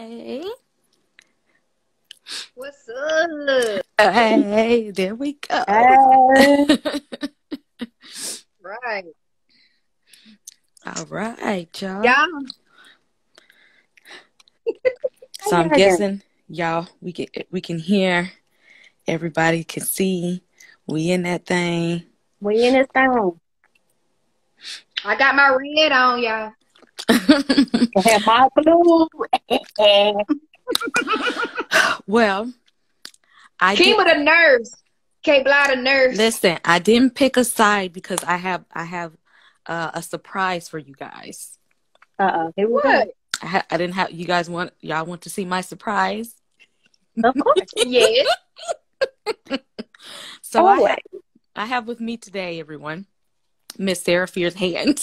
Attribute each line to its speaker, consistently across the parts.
Speaker 1: Hey.
Speaker 2: What's up?
Speaker 1: Hey, there we go.
Speaker 2: Right.
Speaker 1: All right, y'all.
Speaker 2: Yeah.
Speaker 1: So I'm guessing y'all we can hear, everybody can see. We in that thing.
Speaker 3: We in this thing.
Speaker 2: I got my red on, y'all.
Speaker 3: I have my blue.
Speaker 1: Well,
Speaker 2: King with the nerves. Can't blind the nerves.
Speaker 1: Listen, I didn't pick a side because I have a surprise for you guys.
Speaker 3: Here we go.
Speaker 1: I didn't have you guys y'all want to see my surprise?
Speaker 3: Of course.
Speaker 2: Yes.
Speaker 1: So I have with me today, everyone, Miss Sarah Fear's hand.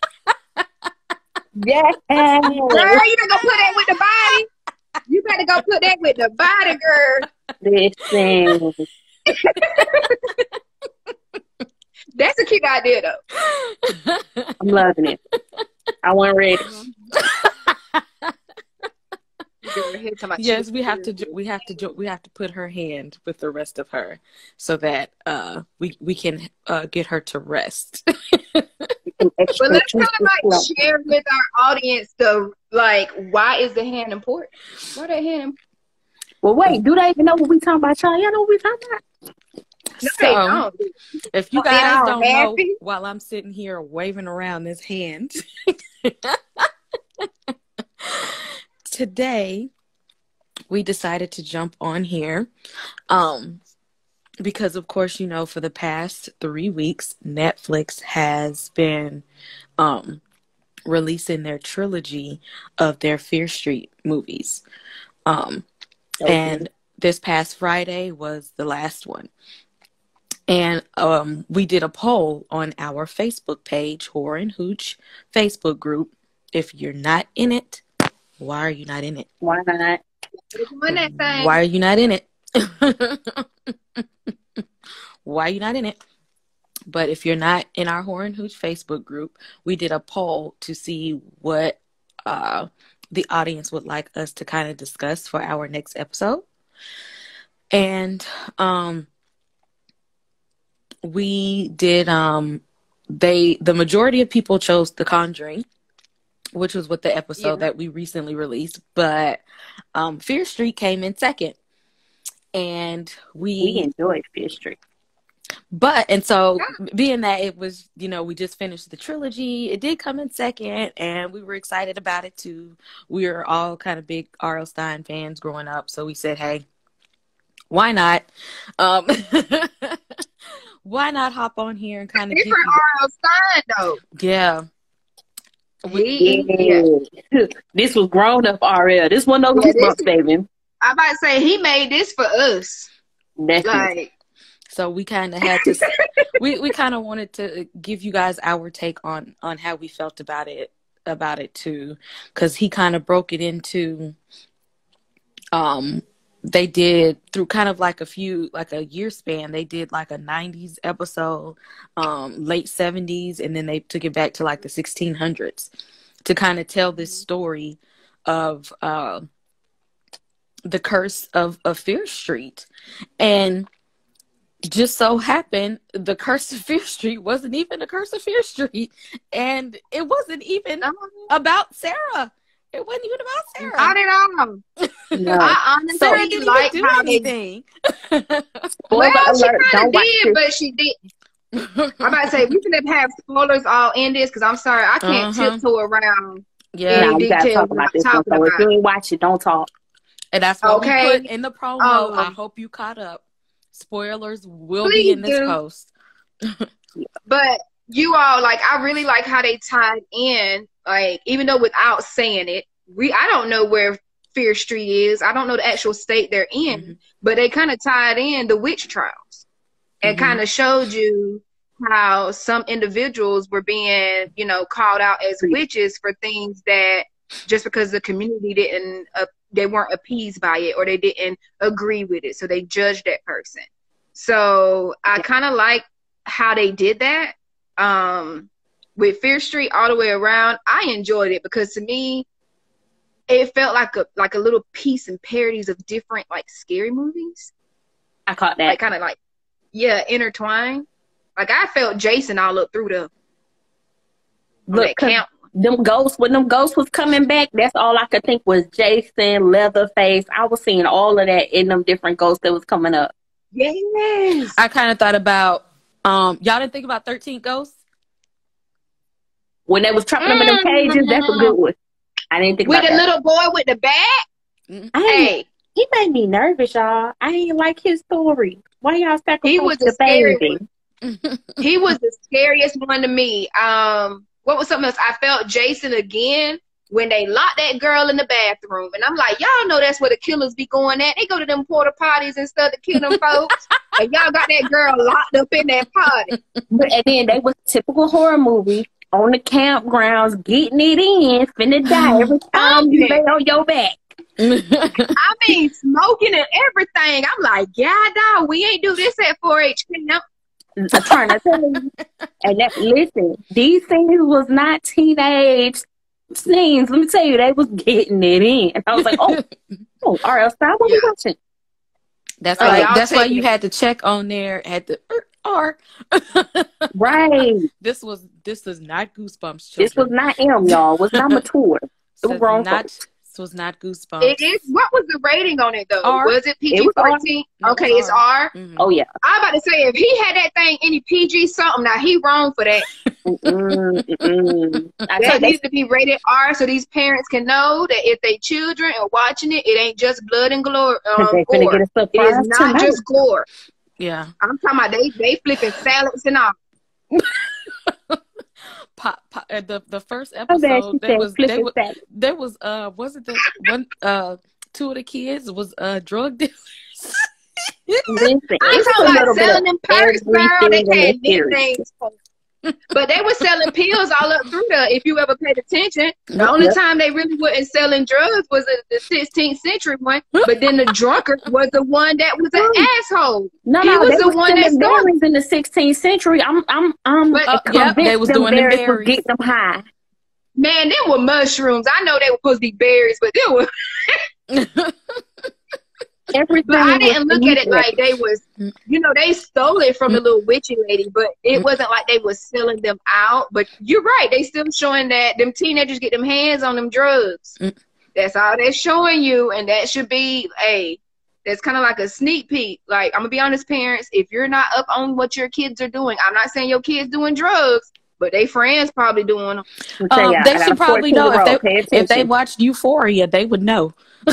Speaker 3: Yeah.
Speaker 2: Girl, you better go put that with the body. You better go put that with the body, girl.
Speaker 3: Listen.
Speaker 2: That's a cute idea, though.
Speaker 3: I'm loving it. I wasn't ready.
Speaker 1: Yes, we have to put her hand with the rest of her so that we can get her to rest.
Speaker 2: But let's kind of share with our audience why is the hand important? Why that hand important?
Speaker 3: Well, wait, do they even know what we talking about, y'all? Y'all know what we talking about?
Speaker 2: No, they don't.
Speaker 1: If you guys don't know, while I'm sitting here waving around this hand, today we decided to jump on here because, of course, for the past 3 weeks, Netflix has been releasing their trilogy of their Fear Street movies. And this past Friday was the last one. And we did a poll on our Facebook page, Horror and Hooch Facebook group. If you're not in it, why are you not in it?
Speaker 3: Why not?
Speaker 1: Why are you not in it? Why are you not in it? But if you're not in our Horror and Hooch Facebook group, we did a poll to see what the audience would like us to kind of discuss for our next episode. And we did the majority of people chose The Conjuring, which was with the episode that we recently released, but Fear Street came in second. And we
Speaker 3: enjoyed Fear Street.
Speaker 1: And so being that it was, we just finished the trilogy, it did come in second, and we were excited about it too. We were all kind of big R.L. Stine fans growing up, so we said, hey, why not? Why not hop on here and kind of
Speaker 2: different R.L. Stine though?
Speaker 1: Yeah.
Speaker 3: This was grown up RL. This one of those books, baby.
Speaker 2: I'm about to say he made this for us.
Speaker 1: So we kind of had to. we kind of wanted to give you guys our take on how we felt about it too, because he kind of broke it into. They did through kind of like a year span. They did like a 90s episode, late 70s, and then they took it back to like the 1600s to kind of tell this story of the curse of Fear Street. And just so happened the curse of Fear Street wasn't even a curse of Fear Street, and it wasn't even about Sarah. It wasn't even about Sarah.
Speaker 2: Not at all. No. I honestly like how
Speaker 1: anything.
Speaker 2: Well, she kind of did, but she didn't. I'm about to say we can have spoilers all in this because I'm sorry I can't tiptoe around.
Speaker 3: Yeah, you gotta talk about this one. So if you ain't watch it, don't talk.
Speaker 1: And that's what we put in the promo. I hope you caught up. Spoilers will be in this post.
Speaker 2: But you all, I really like how they tied in, even though without saying it, I don't know where Fear Street is. I don't know the actual state they're in, but they kind of tied in the witch trials and kind of showed you how some individuals were being, called out as witches for things that just because the community didn't, they weren't appeased by it or they didn't agree with it. So they judged that person. So I kind of like how they did that. With Fear Street all the way around, I enjoyed it because to me, it felt like a little piece and parodies of different like scary movies.
Speaker 3: I caught that.
Speaker 2: Like kind of like, yeah, intertwined. Like I felt Jason all up through the
Speaker 3: Look,
Speaker 2: that camp.
Speaker 3: them ghosts, when them ghosts was coming back, that's all I could think was Jason, Leatherface. I was seeing all of that in them different ghosts that was coming up.
Speaker 2: Yes.
Speaker 1: I kind of thought about, y'all didn't think about 13 Ghosts?
Speaker 3: When they was trapping them in them cages, that's a good one. I didn't think
Speaker 2: with
Speaker 3: about
Speaker 2: the
Speaker 3: that.
Speaker 2: little boy with the bag. Hey,
Speaker 3: He made me nervous, y'all. I didn't like his story. Why y'all sacrificing
Speaker 2: he was
Speaker 3: the
Speaker 2: scary
Speaker 3: baby?
Speaker 2: one. He was the scariest one to me. What was something else? I felt Jason again when they locked that girl in the bathroom, and I'm like, y'all know that's where the killers be going at. They go to them porta potties and stuff to kill them folks, and y'all got that girl locked up in that potty.
Speaker 3: And then they was typical horror movie on the campgrounds, getting it in, finna die every time you lay on your back.
Speaker 2: I mean, smoking and everything. I'm like, yeah, dog, we ain't do this at 4-H camp.
Speaker 3: I'm trying to tell you. And that, listen, these things was not teenage scenes. Let me tell you, they was getting it in. And I was like, oh, R.L. Style, what we watching?
Speaker 1: That's
Speaker 2: Oh,
Speaker 1: why.
Speaker 2: y'all
Speaker 1: That's why
Speaker 2: taking
Speaker 1: you
Speaker 2: it.
Speaker 1: had to check on there at the R.
Speaker 3: Right.
Speaker 1: This is not Goosebumps. Children.
Speaker 3: This was not M, y'all. It was not mature. It was
Speaker 1: This
Speaker 3: wrong.
Speaker 1: This was not Goosebumps.
Speaker 2: It is. What was the rating on it though?
Speaker 1: R.
Speaker 2: Was it
Speaker 3: It was R.
Speaker 2: PG-13?
Speaker 1: No,
Speaker 2: Okay,
Speaker 1: it's
Speaker 2: it's R.
Speaker 1: Mhm.
Speaker 3: Oh, yeah.
Speaker 2: I'm about to say, if he had that thing any PG something, now he wrong for that.
Speaker 3: I
Speaker 2: That
Speaker 3: told
Speaker 2: needs to be rated R so these parents can know that if they children are watching it, it ain't just blood and
Speaker 3: they finna
Speaker 2: gore.
Speaker 3: get a
Speaker 2: It
Speaker 3: surprise
Speaker 2: is not
Speaker 3: tonight.
Speaker 2: just gore.
Speaker 1: Yeah.
Speaker 2: I'm talking about they flipping salads and all.
Speaker 1: The first
Speaker 3: I bet
Speaker 1: episode
Speaker 3: she said flipping salad.
Speaker 1: there was wasn't the one two of the kids was drug dealers.
Speaker 3: Listen,
Speaker 2: I'm
Speaker 3: it's a
Speaker 2: talking about
Speaker 3: little bit
Speaker 2: selling
Speaker 3: of
Speaker 2: them perks, girl. They
Speaker 3: everything in
Speaker 2: had
Speaker 3: this series.
Speaker 2: nicknames. But they were selling pills all up through there, if you ever paid attention. The only time they really wasn't selling drugs was in the 16th century one. But then the drunkard was the one that was an asshole.
Speaker 3: No,
Speaker 2: He was
Speaker 3: they
Speaker 2: the
Speaker 3: was
Speaker 2: one that
Speaker 3: selling
Speaker 2: started.
Speaker 3: berries in the 16th century. I'm
Speaker 2: But,
Speaker 3: convinced
Speaker 1: they was
Speaker 3: them
Speaker 1: doing them
Speaker 3: berries was
Speaker 1: berries.
Speaker 3: getting them high.
Speaker 2: Man, they were mushrooms. I know they were supposed to be berries, but they were.
Speaker 3: Everything.
Speaker 2: But I didn't
Speaker 3: was
Speaker 2: look at it
Speaker 3: equal.
Speaker 2: like they was, they stole it from the little witchy lady, but it wasn't like they was selling them out. But you're right, they still showing that them teenagers get them hands on them drugs. That's all they're showing you, and that should be that's kind of like a sneak peek. Like, I'm gonna be honest, parents, if you're not up on what your kids are doing, I'm not saying your kids doing drugs, but they friends probably doing them.
Speaker 1: They should probably know if they watched Euphoria, they would know.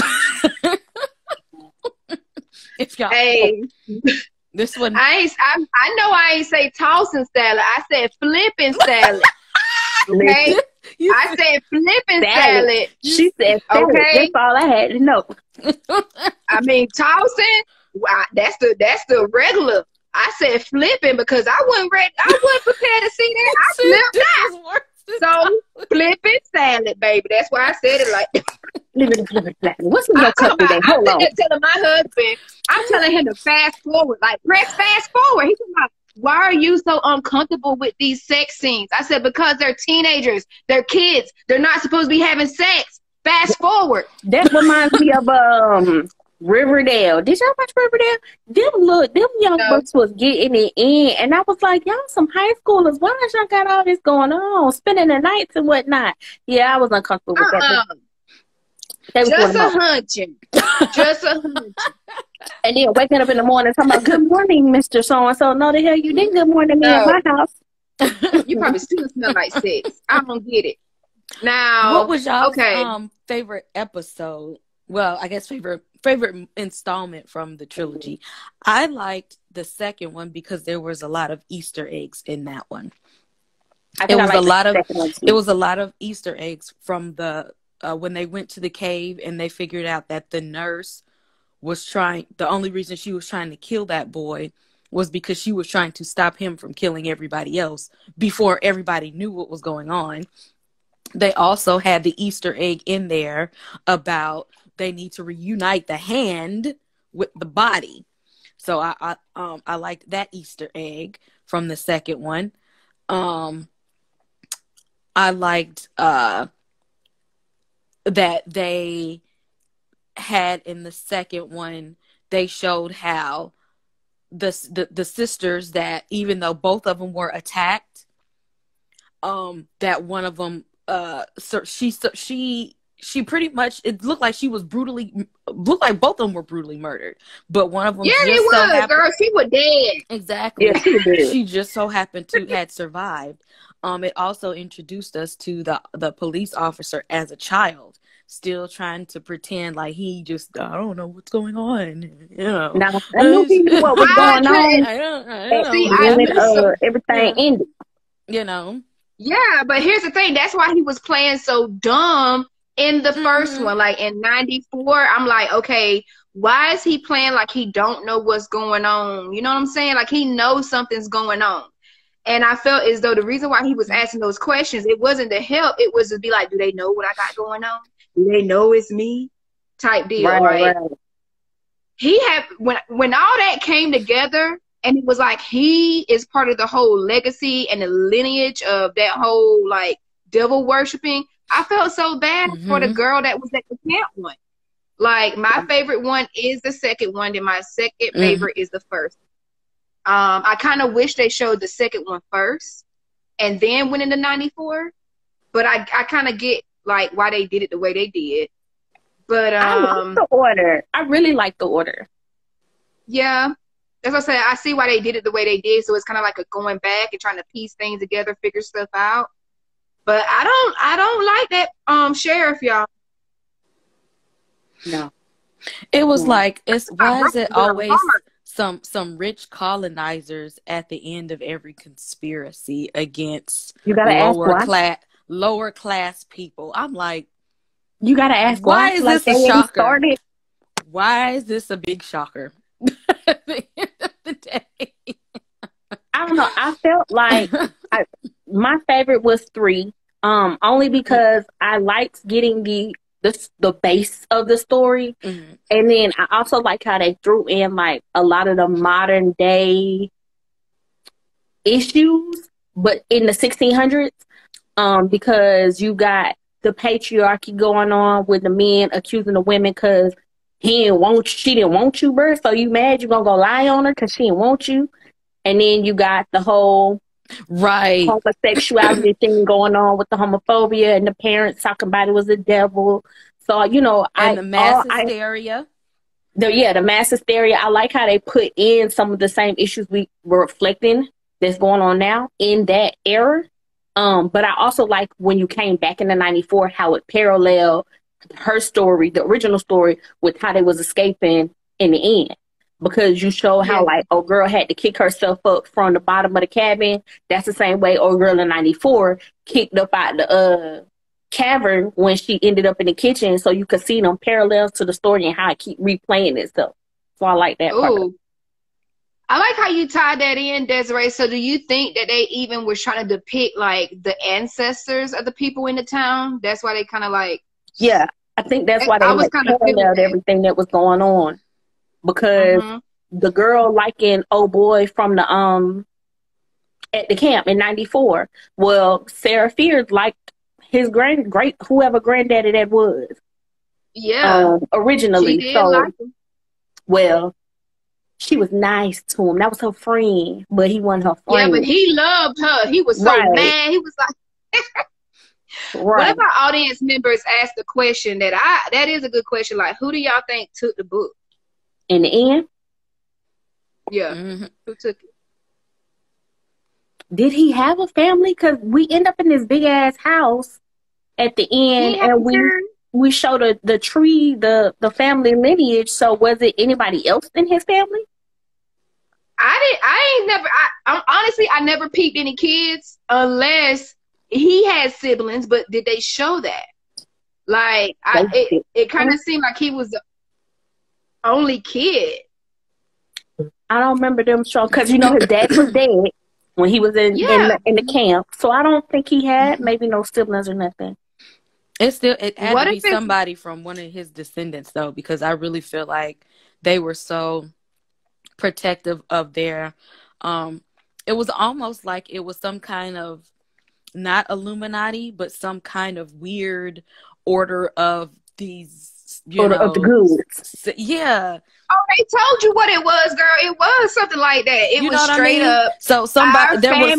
Speaker 1: If y'all, this one,
Speaker 2: I know I ain't say tossing salad. I said flipping salad. Okay, I said flipping salad.
Speaker 3: She said salad.
Speaker 2: Okay,
Speaker 3: that's all I had to know.
Speaker 2: I mean tossing. That's the regular. I said flipping because I wasn't ready. I wasn't prepared to see that. I flipped out. So flipping salad, baby. That's why I said it like that.
Speaker 3: What's in your cup today? Hold on.
Speaker 2: I'm telling my husband, I'm telling him to fast forward, like press fast forward. He's like, why are you so uncomfortable with these sex scenes? I said, because they're teenagers, they're kids, they're not supposed to be having sex. Fast forward.
Speaker 3: That reminds me of Riverdale. Did y'all watch Riverdale? Them young bucks was getting it in, and I was like, y'all some high schoolers. Why y'all got all this going on, spending the nights and whatnot? Yeah, I was uncomfortable with that.
Speaker 2: Just a hunching. Just a hunching.
Speaker 3: And then waking up in the morning talking about, good morning, Mr. So-and-so. No, the hell you didn't good morning me in my house.
Speaker 2: You probably still smell like sex. I don't get it. Now,
Speaker 1: what was y'all's favorite episode? Well, I guess favorite installment from the trilogy. I liked the second one because there was a lot of Easter eggs in that one. It was a lot of Easter eggs from the when they went to the cave and they figured out that the nurse was the only reason she was trying to kill that boy was because she was trying to stop him from killing everybody else before everybody knew what was going on. They also had the Easter egg in there about they need to reunite the hand with the body. So I liked that Easter egg from the second one. I liked that they had in the second one, they showed how the sisters, that even though both of them were attacked, that one of them, so she pretty much, it looked like looked like both of them were brutally murdered, but one of them,
Speaker 2: yeah, it was, girl. She was dead.
Speaker 1: Exactly.
Speaker 3: Yeah,
Speaker 1: she just so happened to had survived. It also introduced us to the police officer as a child, still trying to pretend like he just, I don't know what's going on, you know.
Speaker 3: Now, I knew he knew what was going on.
Speaker 1: I don't
Speaker 3: know. Everything ended.
Speaker 1: You know.
Speaker 2: Yeah, but here's the thing. That's why he was playing so dumb in the first one. Like in 94, I'm like, okay, why is he playing like he don't know what's going on? You know what I'm saying? Like he knows something's going on. And I felt as though the reason why he was asking those questions, it wasn't to help. It was to be like, do they know what I got going on? Do they know it's me? Type deal. Right. He had, when all that came together, and it was like he is part of the whole legacy and the lineage of that whole like devil worshiping. I felt so bad for the girl that was at the camp one. Like my favorite one is the second one, and my second favorite is the first. I kind of wish they showed the second one first and then went into 94. But I kind of get like why they did it the way they did. But
Speaker 3: I like the order. I really like the order.
Speaker 2: Yeah. That's what I said. I see why they did it the way they did. So it's kind of like a going back and trying to piece things together, figure stuff out. But I don't like that sheriff, y'all.
Speaker 3: No.
Speaker 1: It was like, why is it always some rich colonizers at the end of every conspiracy against lower class people? I'm like,
Speaker 3: you gotta ask
Speaker 1: why is this a shocker? Why is this a big shocker? At the end of the day,
Speaker 3: I don't know. I felt like my favorite was 3, only because I liked getting the base of the story, and then I also like how they threw in like a lot of the modern day issues, but in the 1600s, because you got the patriarchy going on with the men accusing the women because she didn't want you, bro. So you mad you gonna go lie on her because she didn't want you, and then you got the whole homosexuality thing going on with the homophobia and the parents talking about it was the devil. So
Speaker 1: the mass hysteria.
Speaker 3: The mass hysteria. I like how they put in some of the same issues we were reflecting that's going on now in that era. But I also like when you came back in the 94, how it paralleled her story, the original story, with how they was escaping in the end. Because you show how like old girl had to kick herself up from the bottom of the cabin. That's the same way old girl in 94 kicked up out the cavern when she ended up in the kitchen. So you could see them parallels to the story and how it keep replaying itself. So I like that part.
Speaker 2: I like how you tied that in, Desiree. So do you think that they even was trying to depict like the ancestors of the people in the town? That's why they kind of like...
Speaker 3: Yeah, I think that's why they like paralleled everything that was going on. Because the girl liking old boy from the at the camp in 94, well, Sarah Fears liked his whoever granddaddy that was.
Speaker 2: Yeah.
Speaker 3: Originally. She did like him. Well, she was nice to him. That was her friend, but he wasn't her friend.
Speaker 2: Yeah, but he loved her. He was so mad. He was like... What if our audience members ask the question that is a good question, like, who do y'all think took the book?
Speaker 3: In the end?
Speaker 2: Yeah. Who took it?
Speaker 3: Did he have a family? Because we end up in this big ass house at the end, and we show the tree, the family lineage. So was it anybody else in his family?
Speaker 2: Honestly, I never peeped any kids unless he had siblings, but did they show that? Like, it kind of seemed like he was the only kid.
Speaker 3: I don't remember them showing, because his dad was dead when he was in the camp. So I don't think he had maybe no siblings or nothing.
Speaker 1: It had to be somebody from one of his descendants though, because I really feel like they were so protective of their. It was almost like it was some kind of not Illuminati, but some kind of weird order of these,
Speaker 3: order of the goods.
Speaker 1: Yeah.
Speaker 2: Oh, they told you what it was, girl. It was something like that. It was straight up.
Speaker 1: So somebody,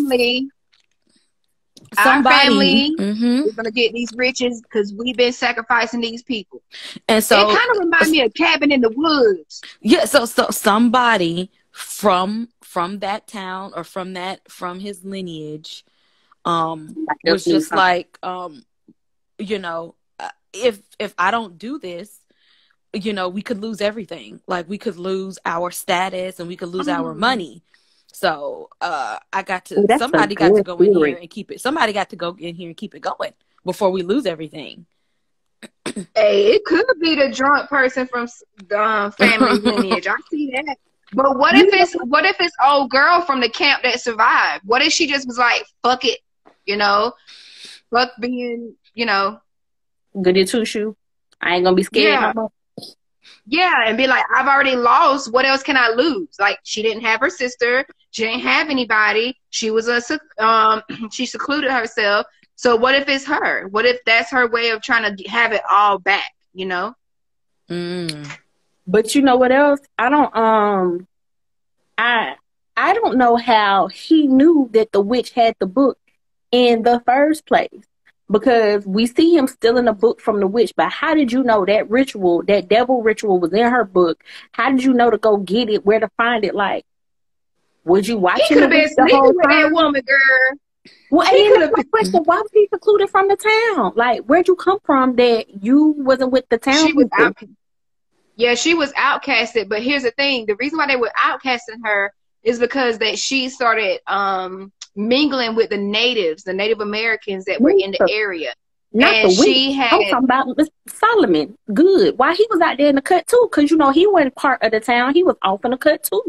Speaker 2: our family is gonna get these riches because we've been sacrificing these people.
Speaker 1: And so
Speaker 2: it kind of reminds me of Cabin in the Woods.
Speaker 1: Yeah. So somebody from that town or from his lineage, was just like, you know, if I don't do this, you know, we could lose everything. Like, we could lose our status and we could lose our money. So somebody got to go in here and keep it. Somebody got to go in here and keep it going before we lose everything.
Speaker 2: Hey, it could be the drunk person from family lineage. I see that. But what if it's old girl from the camp that survived? What if she just was like, fuck it, you know, fuck being, you know,
Speaker 3: goody two shoe. I ain't gonna be scared no more.
Speaker 2: Yeah, and be like, I've already lost. What else can I lose? Like, she didn't have her sister. She didn't have anybody. She was she secluded herself. So what if it's her? What if that's her way of trying to have it all back? You know.
Speaker 3: But you know what else? I don't know how he knew that the witch had the book in the first place. Because we see him stealing a book from the witch, but how did you know that ritual, that devil ritual was in her book? How did you know to go get it, where to find it? Like, was you watching the whole time?
Speaker 2: That woman, girl.
Speaker 3: Well, and my question, why was he secluded from the town? Like, where'd you come from that you wasn't with the town?
Speaker 2: She was she was outcasted, but here's the thing. The reason why they were outcasting her is because that she started mingling with the natives, the Native Americans that were in the area.
Speaker 3: I'm talking about Mr. Solomon. Good. Why he was out there in the cut too? Because, you know, he wasn't part of the town. He was off in the cut too.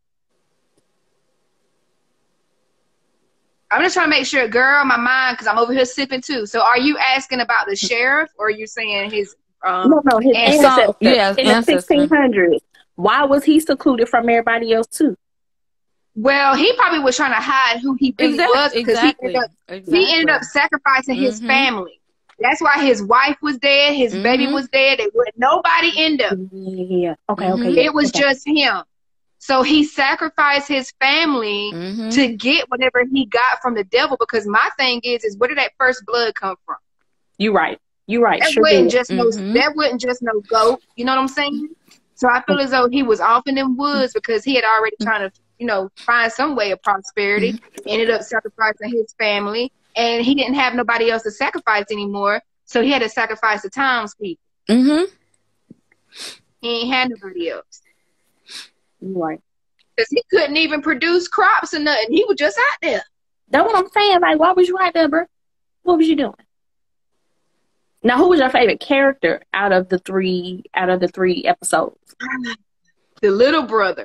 Speaker 2: I'm just trying to make sure, girl, my mind, because I'm over here sipping too. So are you asking about the sheriff, or are you saying his
Speaker 3: no, his ancestor in the 1600s? Why was he secluded from everybody else too?
Speaker 2: Well, he probably was trying to hide who he really was, because he ended up sacrificing his family. That's why his wife was dead, his baby was dead. There was nobody in them.
Speaker 3: Yeah. Okay.
Speaker 2: It was just him. So he sacrificed his family to get whatever he got from the devil. Because my thing is where did that first blood come from?
Speaker 3: You're right. That
Speaker 2: wasn't just no goat. You know what I'm saying? So I feel as though he was off in them woods because he had already trying to, you know, find some way of prosperity. Ended up sacrificing his family, and he didn't have nobody else to sacrifice anymore. So he had to sacrifice the townspeople. He ain't had nobody else.
Speaker 3: Right.
Speaker 2: Because he couldn't even produce crops or nothing. He was just out there.
Speaker 3: That's what I'm saying. Like, why was you out there, bro? What was you doing? Now, who was your favorite character out of the three episodes?
Speaker 2: The little brother.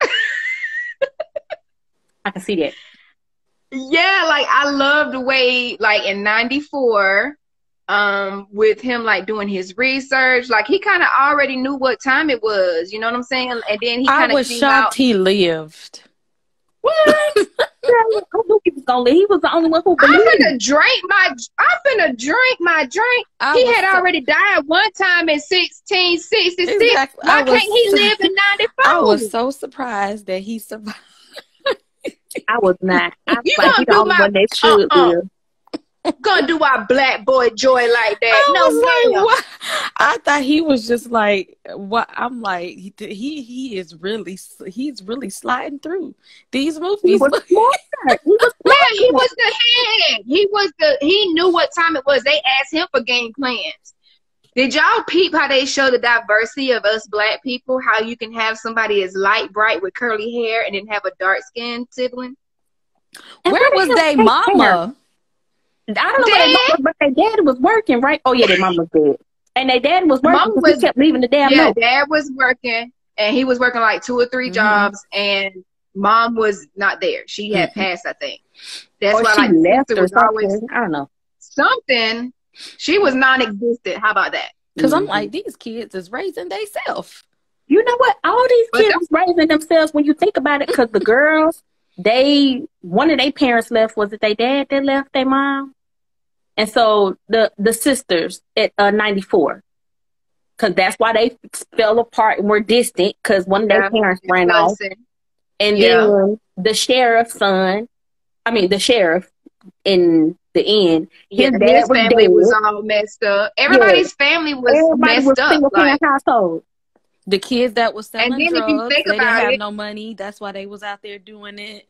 Speaker 3: I can see that.
Speaker 2: Yeah, like, I love the way, like, in 94, with him, like, doing his research, like, he kind of already knew what time it was, you know what I'm saying? And then he kind of
Speaker 1: I was shocked he lived.
Speaker 3: What? I knew he was gonna live. He was the only one who believed.
Speaker 2: I'm finna drink my drink. He had already died one time in 1666.
Speaker 1: Exactly.
Speaker 2: Why can't he live in 94?
Speaker 1: I was so surprised that he survived.
Speaker 3: I was not. I was like, he's the only one that should live.
Speaker 2: Gonna do our black boy joy like that.
Speaker 1: I thought he was just like, what? I'm like, he's really sliding through these movies.
Speaker 2: He was the head. He knew what time it was. They asked him for game plans. Did y'all peep how they show the diversity of us black people? How you can have somebody as light, bright with curly hair and then have a dark skinned sibling?
Speaker 1: Where was their mama?
Speaker 3: I don't know where their mama, but their dad was working, right? Oh yeah, their mama was dead. And their dad was working because he kept leaving the damn note.
Speaker 2: Dad was working, and he was working like 2 or 3 jobs, and mom was not there. She had passed, I think. That's why, like,
Speaker 3: left or something. I don't know.
Speaker 2: Something. She was non-existent. How about that?
Speaker 1: Because I'm like, these kids is raising themselves.
Speaker 3: You know what? All these kids was raising themselves when you think about it, because the girls one of their parents left. Was it their dad that left their mom? And so the sisters at 94, because that's why they fell apart and were distant, because one of their parents ran off. And then the sheriff in the end, his
Speaker 2: family was all messed up. Everybody's family was messed up.
Speaker 3: Like, household.
Speaker 1: The kids that was selling drugs,
Speaker 2: if you think
Speaker 1: they didn't
Speaker 2: about
Speaker 1: have
Speaker 2: it,
Speaker 1: no money. That's why they was out there doing it.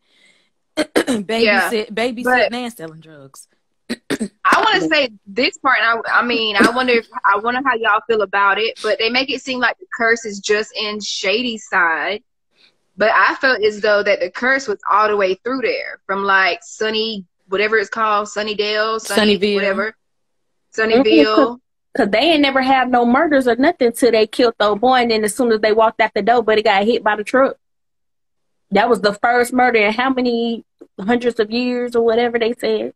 Speaker 1: babysitting and selling drugs.
Speaker 2: I want to say this part. I wonder how y'all feel about it. But they make it seem like the curse is just in Shady's side. But I felt as though that the curse was all the way through there, from like Sunny, whatever it's called, Sunnydale,
Speaker 1: Sunnyville,
Speaker 2: whatever, Sunnyville.
Speaker 3: Because they ain't never have no murders or nothing till they killed the boy, and then as soon as they walked out the door, but he got hit by the truck. That was the first murder in how many hundreds of years or whatever they said.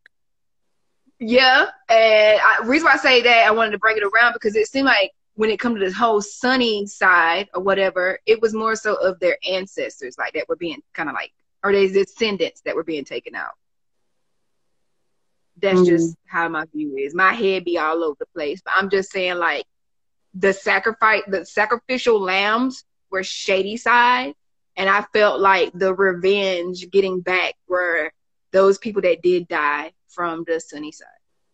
Speaker 2: Yeah, and the reason why I say that, I wanted to bring it around because it seemed like when it comes to this whole Sunny side or whatever, it was more so of their ancestors, like that were being kind of like, or their descendants that were being taken out. That's just how my view is. My head be all over the place, but I'm just saying, like, the sacrificial lambs were Shady side, and I felt like the revenge getting back were those people that did die from the Sunny side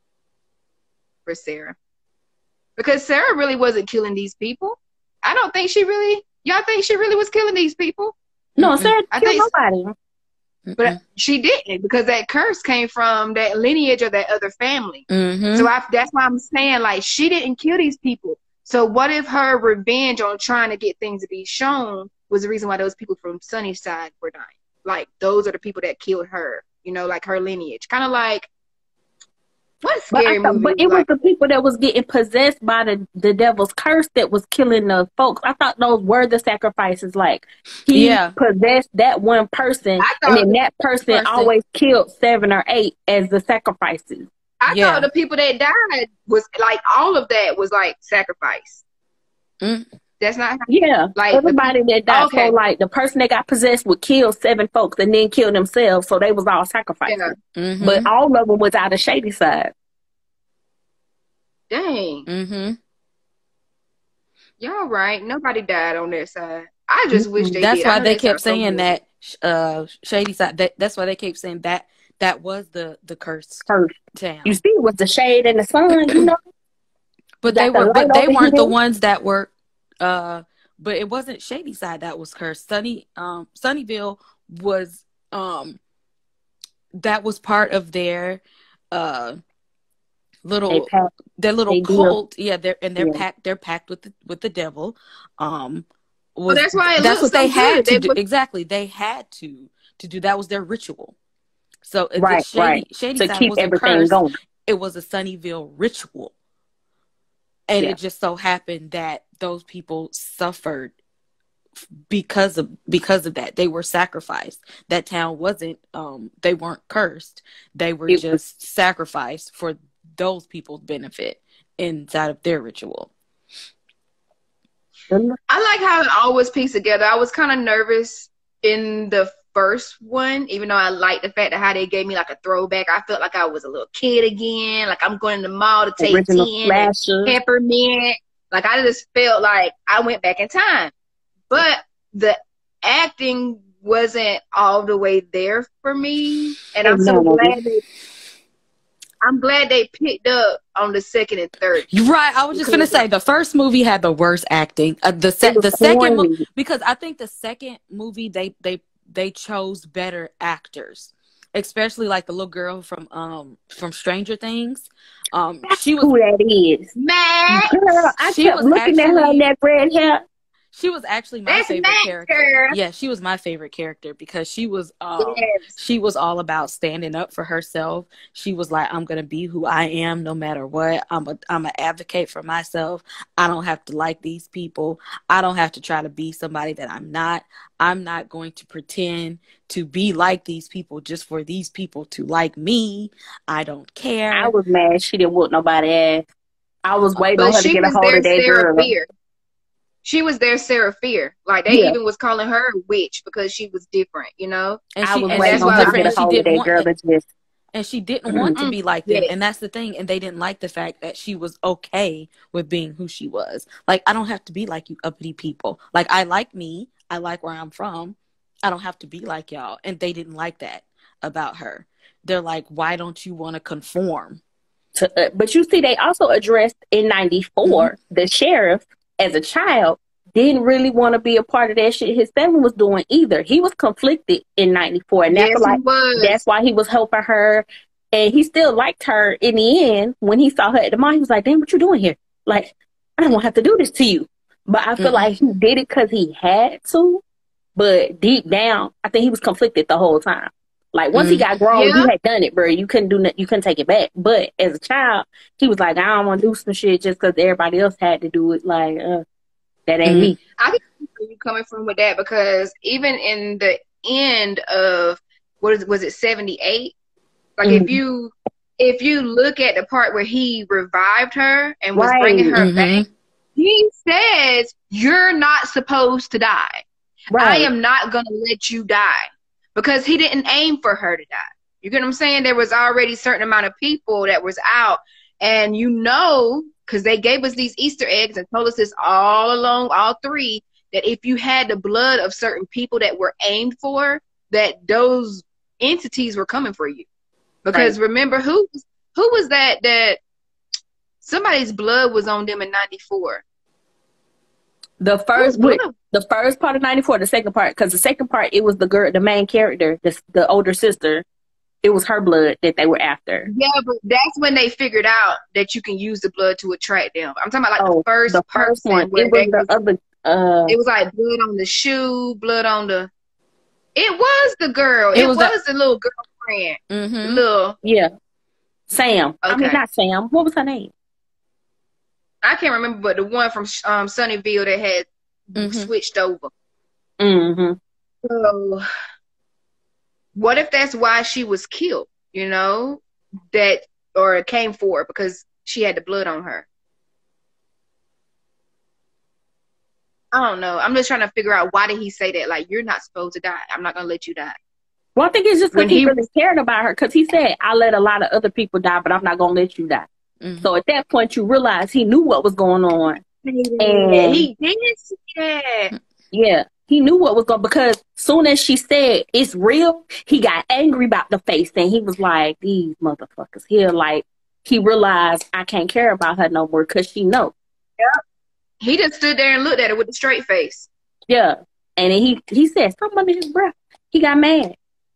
Speaker 2: for Sarah. Because Sarah really wasn't killing these people. I don't think y'all think she really was killing these people?
Speaker 3: No, Sarah didn't kill nobody.
Speaker 2: But she didn't, because that curse came from that lineage of that other family. So that's why I'm saying, like, she didn't kill these people. So what if her revenge on trying to get things to be shown was the reason why those people from Sunny's side were dying? Like, those are the people that killed her, you know, like her lineage. Kind of like, what scary movie?
Speaker 3: But it was the people that was getting possessed by the devil's curse that was killing the folks. I thought those were the sacrifices. Like, he possessed that one person, and then that person always killed 7 or 8 as the sacrifices.
Speaker 2: I thought the people that died was like, all of that was like sacrifice. That's not
Speaker 3: like everybody that died. So like the person that got possessed would kill 7 folks and then kill themselves, so they was all sacrificed. But all of them was out of Shady side.
Speaker 2: Dang. Y'all right. Nobody died on their side. I just wish they
Speaker 1: That's
Speaker 2: did.
Speaker 1: why they kept saying that Shady side. That's why they kept saying that was the cursed town.
Speaker 3: You see, it was the shade and the sun, you know.
Speaker 1: But they weren't the ones that were. But it wasn't Shady side that was cursed. Sunnyville was that was part of their little cult. They're packed with the devil.
Speaker 2: That's why
Speaker 1: that's what they had to do. Exactly, they had to do. That was their ritual. So Shady
Speaker 3: to
Speaker 1: side
Speaker 3: keep everything going.
Speaker 1: It was a Sunnyville ritual. And it just so happened that those people suffered because of that. They were sacrificed. That town wasn't. They weren't cursed. They were just sacrificed for those people's benefit inside of their ritual.
Speaker 2: I like how it all was pieced together. I was kind of nervous in the first one, even though I liked the fact that how they gave me like a throwback. I felt like I was a little kid again, like I'm going to the mall to take 10 peppermint. Like I just felt like I went back in time. But the acting wasn't all the way there for me, and I'm glad they picked up on the second and third.
Speaker 1: Right, I was just gonna say the first movie had the worst acting. The second movie, because I think the second movie they chose better actors, especially like the little girl from Stranger Things. She was
Speaker 3: who that is.
Speaker 2: Man,
Speaker 3: girl, I kept looking at her in that red hair.
Speaker 1: She was actually my favorite character. Yeah, she was my favorite character because she was she was all about standing up for herself. She was like, I'm gonna be who I am no matter what. I'm an advocate for myself. I don't have to like these people. I don't have to try to be somebody that I'm not. I'm not going to pretend to be like these people just for these people to like me. I don't care.
Speaker 3: I was mad she didn't whoop nobody ass. I was waiting on her to get a hold of that girl.
Speaker 2: she was their Sarah Fear. Like they even was calling her a witch because she was different, you know.
Speaker 1: And
Speaker 3: I
Speaker 1: she,
Speaker 3: was
Speaker 1: and
Speaker 3: waiting
Speaker 1: that's
Speaker 3: on her to
Speaker 1: different.
Speaker 3: get a hold of that girl that just.
Speaker 1: And she didn't want to be like them. And that's the thing. And they didn't like the fact that she was okay with being who she was. Like, I don't have to be like you uppity people. Like, I like me. I like where I'm from. I don't have to be like y'all. And they didn't like that about her. They're like, why don't you want to conform?
Speaker 3: But you see, they also addressed in 94, the sheriff, as a child, didn't really want to be a part of that shit his family was doing either. He was conflicted in 94. And that's why he was helping her. And he still liked her in the end. When he saw her at the mall, he was like, damn, what you doing here? Like, I don't want to have to do this to you. But I feel like he did it because he had to. But deep down, I think he was conflicted the whole time. Like, once he got grown, you had done it, bro. You couldn't do nothing. You couldn't take it back. But as a child, he was like, I don't want to do some shit just because everybody else had to do it. Like, that ain't me.
Speaker 2: I can see where you're coming from with that, because even in the end of was it 78? Like if you look at the part where he revived her and was bringing her back, he says, "You're not supposed to die. I am not gonna let you die," because he didn't aim for her to die. You get what I'm saying? There was already a certain amount of people that was out, and because they gave us these Easter eggs and told us this all along, all three, that if you had the blood of certain people that were aimed for, that those entities were coming for you. Because remember, who was that somebody's blood was on them in 94?
Speaker 3: The first part of 94, the second part, because the second part, it was the girl, the main character, the older sister. It was her blood that they were after. Yeah,
Speaker 2: but that's when they figured out that you can use the blood to attract them. I'm talking about like the first one.
Speaker 3: It
Speaker 2: was like blood on the shoe, blood on the. It was the girl. It was the little girlfriend.
Speaker 3: Sam. Okay. I mean, not Sam. What was her name?
Speaker 2: I can't remember, but the one from Sunnyvale that had switched over. So, what if that's why she was killed? You know, or came for, because she had the blood on her. I don't know. I'm just trying to figure out, why did he say that? Like, you're not supposed to die. I'm not gonna let you die.
Speaker 3: Well, I think it's just because he really cared about her. Because he said, "I let a lot of other people die, but I'm not gonna let you die." So at that point, you realize he knew what was going on. And
Speaker 2: he did see that.
Speaker 3: Yeah, he knew what was going on, because soon as she said it's real, he got angry about the face, and he was like, "These motherfuckers here!" Like, he realized, I can't care about her no more because she know.
Speaker 2: Yeah, he just stood there and looked at her with a straight face.
Speaker 3: Yeah, and then he said something under his breath. He got mad.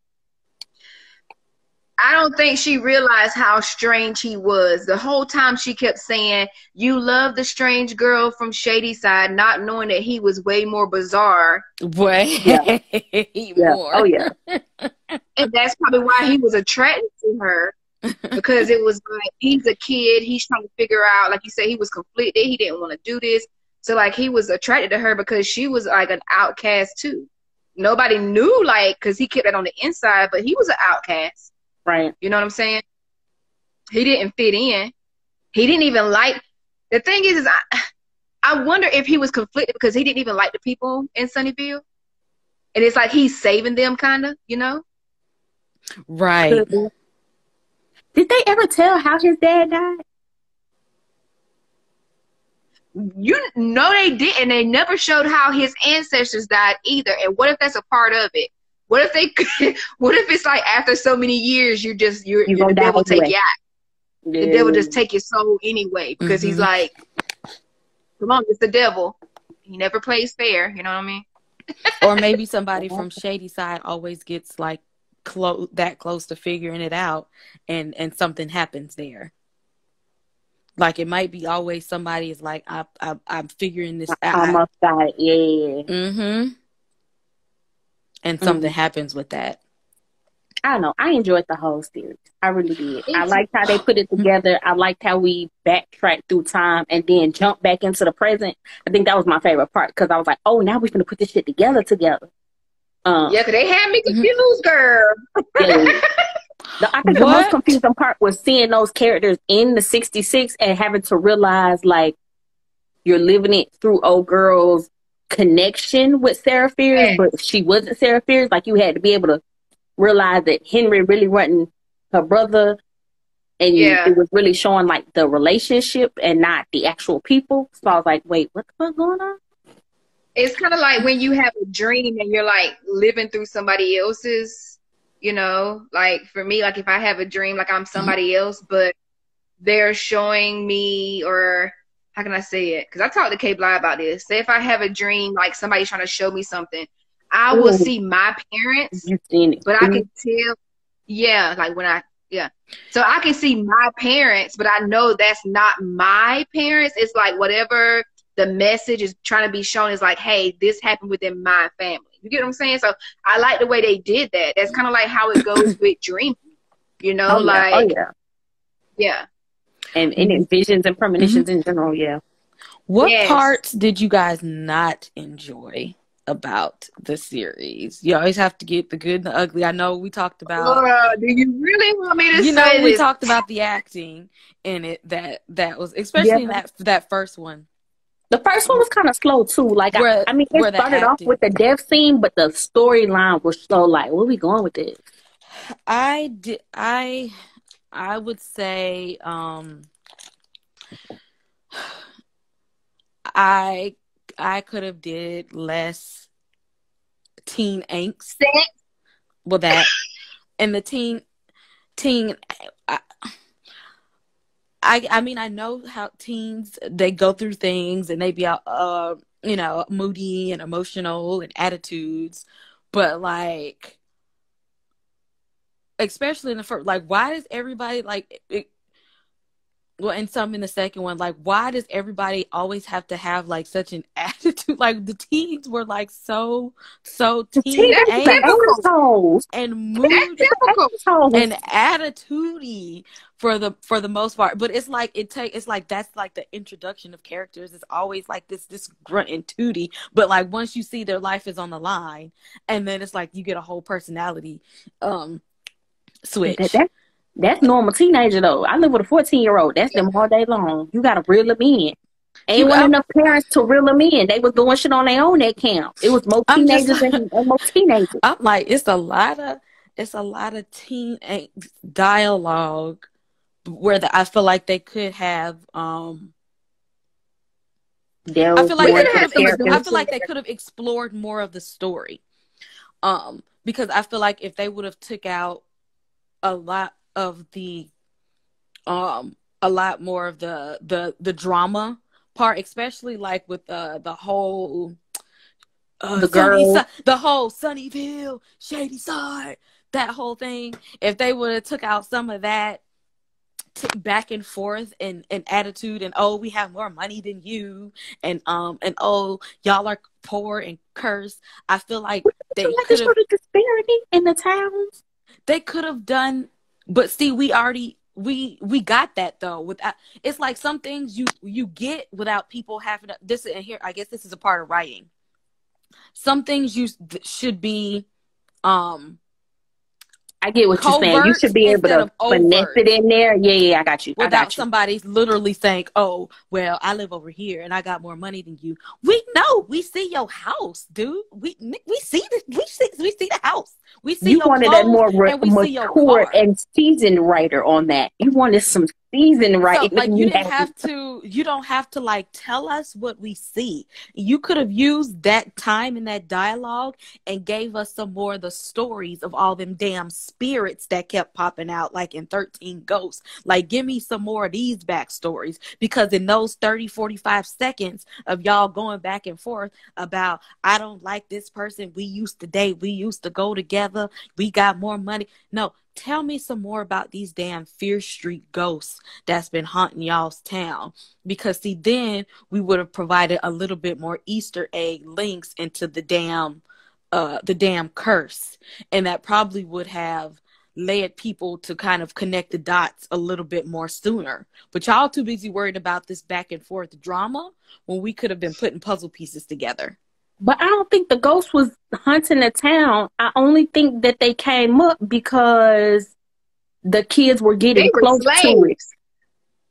Speaker 2: I don't think she realized how strange he was. The whole time she kept saying, "You love the strange girl from Shady Side," not knowing that he was way more bizarre.
Speaker 1: Way more.
Speaker 3: Oh, yeah.
Speaker 2: And that's probably why he was attracted to her. Because it was like, he's a kid. He's trying to figure out, like you said, he was conflicted. He didn't want to do this. So, like, he was attracted to her because she was, like, an outcast, too. Nobody knew, like, because he kept that on the inside, but he was an outcast.
Speaker 3: Right.
Speaker 2: You know what I'm saying? He didn't fit in. He didn't even like. The thing is I wonder if he was conflicted because he didn't even like the people in Sunnyvale. And it's like he's saving them, kind of, you know?
Speaker 1: Right.
Speaker 3: Did they ever tell how his dad died?
Speaker 2: You know they didn't. They never showed how his ancestors died either. And what if that's a part of it? What if it's like after so many years, the devil take you out. The devil just take your soul anyway, because he's like, come on, it's the devil. He never plays fair. You know what I mean?
Speaker 1: Or maybe somebody from Shady Side always gets like that close to figuring it out, and something happens there. Like, it might be always somebody is like, I'm figuring this out.
Speaker 3: I almost got it. Yeah.
Speaker 1: And something happens with that.
Speaker 3: I don't know. I enjoyed the whole series. I really did. I liked how they put it together. I liked how we backtracked through time and then jumped back into the present. I think that was my favorite part, because I was like, oh, now we're going to put this shit together.
Speaker 2: Yeah, because they had me confused, girl.
Speaker 3: Yeah. I think the most confusing part was seeing those characters in the 66 and having to realize, like, you're living it through old girl's connection with Sarah Fierce, but she wasn't Sarah Fierce. Like, you had to be able to realize that Henry really wasn't her brother, and it was really showing like the relationship and not the actual people. So I was like, wait, what the fuck going on?
Speaker 2: It's kind of like when you have a dream and you're like living through somebody else's, you know, like for me, like if I have a dream, like I'm somebody else, but they're showing me, or how can I say it? Because I talked to Kay Bly about this. Say if I have a dream, like somebody's trying to show me something, I will see my parents,
Speaker 3: You've seen it,
Speaker 2: but I can tell, like when so I can see my parents, but I know that's not my parents. It's like whatever the message is trying to be shown is like, hey, this happened within my family. You get what I'm saying? So I like the way they did that. That's kind of like how it goes with dreaming, you know, yeah.
Speaker 3: And in visions and premonitions in general,
Speaker 1: What parts did you guys not enjoy about the series? You always have to get the good and the ugly. I know we talked about.
Speaker 2: Do you really want me to say
Speaker 1: this? We
Speaker 2: this?
Speaker 1: talked about the acting in it. That was especially in that first one.
Speaker 3: The first one was kind of slow too. Like I mean, it started off with the death scene, but the storyline was so like, where are we going with this?
Speaker 1: I would say I could have did less teen angst. Well, that and the teen. I mean, I know how teens, they go through things and they be you know, moody and emotional and attitudes, but like, especially in the first, like, why does everybody like it? Well, and some in the second one, like, why does everybody always have to have like such an attitude? Like the teens were like so teen and moody and attitudey for the most part. But it's like it's like that's like the introduction of characters. It's always like this grunt and tooty. But like once you see their life is on the line, and then it's like you get a whole personality switch.
Speaker 3: That's normal teenager though. I live with a 14-year-old. That's them all day long. You gotta reel them in. Ain't one enough parents to reel them in. They was doing shit on their own at camp. It was more teenagers and more teenagers.
Speaker 1: I'm like, it's a lot of teen dialogue where I feel like they could have. I feel like they could have explored more of the story. Because I feel like if they would have took out a lot of the a lot more of the drama part, especially like with the whole the whole Sunnyvale, Shady Side, that whole thing. If they would have took out some of that back and forth and attitude, and oh, we have more money than you, and oh, y'all are poor and cursed. I feel like they could have
Speaker 3: disparity in the towns.
Speaker 1: They could have done. But see, we got that though. Without, it's like some things you get without people having to, this. And here, I guess this is a part of writing. Some things you should be
Speaker 3: I get what you're saying. You should be able to finesse it in there. Yeah, I got you.
Speaker 1: Without somebody literally saying, "Oh, well, I live over here and I got more money than you." We know. We see your house, dude. We see the house. We see.
Speaker 3: You wanted a more mature and seasoned writer on that. You wanted some seasoned writing.
Speaker 1: So, like, you don't have to like tell us what we see. You could have used that time in that dialogue and gave us some more of the stories of all them damn spirits that kept popping out, like in 13 Ghosts. Like, give me some more of these backstories, because in those 30-45 seconds of y'all going back and forth about, I don't like this person, we used to date, we used to go together, we got more money. No, tell me some more about these damn Fierce Street ghosts that's been haunting y'all's town. Because see, then we would have provided a little bit more Easter egg links into the damn curse, and that probably would have led people to kind of connect the dots a little bit more sooner. But y'all too busy worried about this back and forth drama when we could have been putting puzzle pieces together.
Speaker 3: But I don't think the ghost was hunting the town. I only think that they came up because the kids were getting close to it.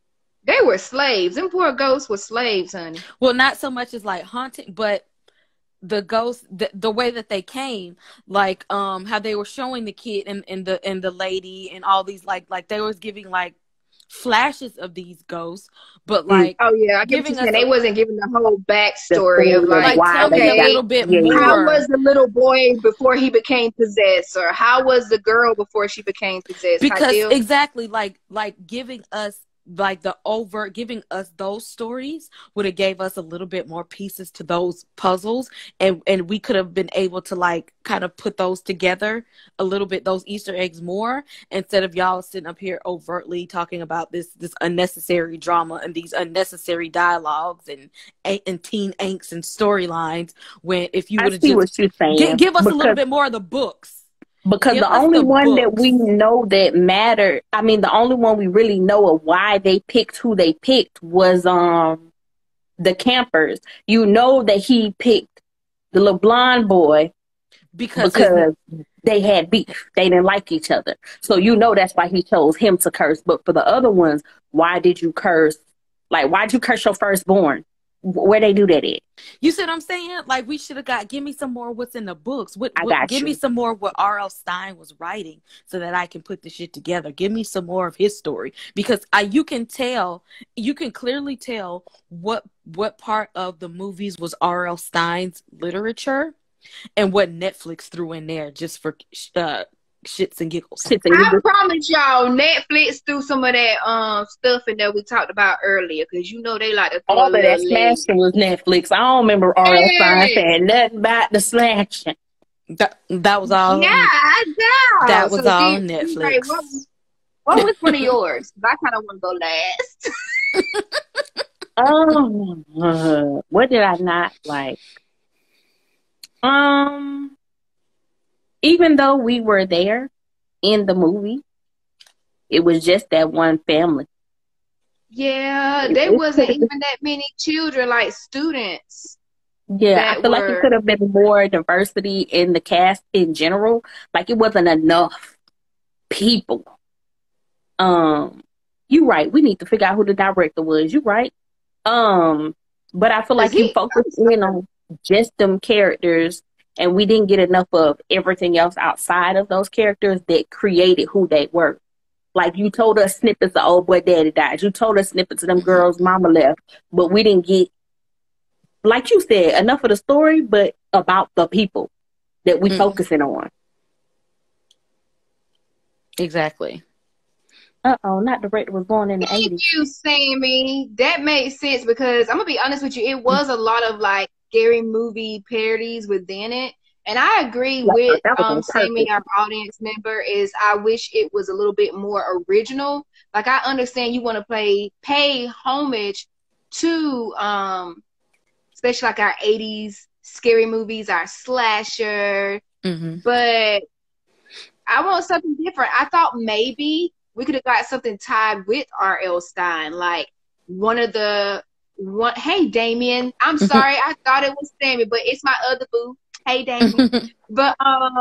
Speaker 2: They were slaves. Them poor ghosts were slaves, honey.
Speaker 1: Well, not so much as like haunting, but the ghosts, the way that they came, like how they were showing the kid and the lady and all these like they was giving like flashes of these ghosts, but like
Speaker 2: oh yeah, I get what you're saying. They wasn't giving the whole backstory of like
Speaker 1: tell me a little bit more.
Speaker 2: How was the little boy before he became possessed, or how was the girl before she became possessed?
Speaker 1: Because exactly like giving us like the overt, giving us those stories would have gave us a little bit more pieces to those puzzles, and we could have been able to like kind of put those together a little bit, those Easter eggs more, instead of y'all sitting up here overtly talking about this unnecessary drama and these unnecessary dialogues and teen angst and storylines, when if you would have just give us a little bit more of the books.
Speaker 3: Because the only one that we know that mattered, I mean, the only one we really know of why they picked who they picked was the campers. You know that he picked the little blonde boy because they had beef. They didn't like each other. So you know that's why he chose him to curse. But for the other ones, why did you curse? Like, why'd you curse your firstborn? Where they do that at?
Speaker 1: You see what I'm saying? Like, we should have give me some more what's in the books. Give me some more what R.L. Stine was writing so that I can put this shit together. Give me some more of his story, because you can clearly tell what part of the movies was R.L. Stine's literature and what Netflix threw in there just for shits and giggles.
Speaker 2: I promise y'all, Netflix threw some of that stuff in there we talked about earlier, because you know they like to throw
Speaker 3: all of that slashing was Netflix. I don't remember R.L. Stine saying nothing about the slashing.
Speaker 1: That was all.
Speaker 2: Yeah, I know.
Speaker 1: That was all Netflix.
Speaker 2: Right, what was one of yours? I kind of want to go last.
Speaker 3: What did I not like? Even though we were there in the movie, it was just that one family.
Speaker 2: Yeah, there wasn't even that many children, like students.
Speaker 3: Yeah, I feel like it could have been more diversity in the cast in general. Like, it wasn't enough people. You're right. We need to figure out who the director was. You're right. But I feel like he focused in on just them characters, and we didn't get enough of everything else outside of those characters that created who they were. Like, you told us snippets of old boy daddy died. You told us snippets of them girls mama left. But we didn't get, like you said, enough of the story, but about the people that we focusing on.
Speaker 1: Exactly.
Speaker 3: Not director was born in the 80s.
Speaker 2: Thank you, Sammy. That made sense, because I'm going to be honest with you, it was a lot of like scary movie parodies within it. And I agree with Sammy, our audience member, is I wish it was a little bit more original. Like, I understand you want to pay homage to especially like our 80s scary movies, our slasher. But I want something different. I thought maybe we could have got something tied with R.L. Stine, like hey, Damien. I'm sorry, I thought it was Sammy, but it's my other boo. Hey, Damien. But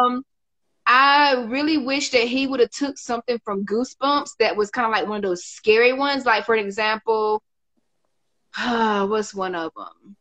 Speaker 2: I really wish that he would have took something from Goosebumps that was kind of like one of those scary ones. Like, for example, what's one of them?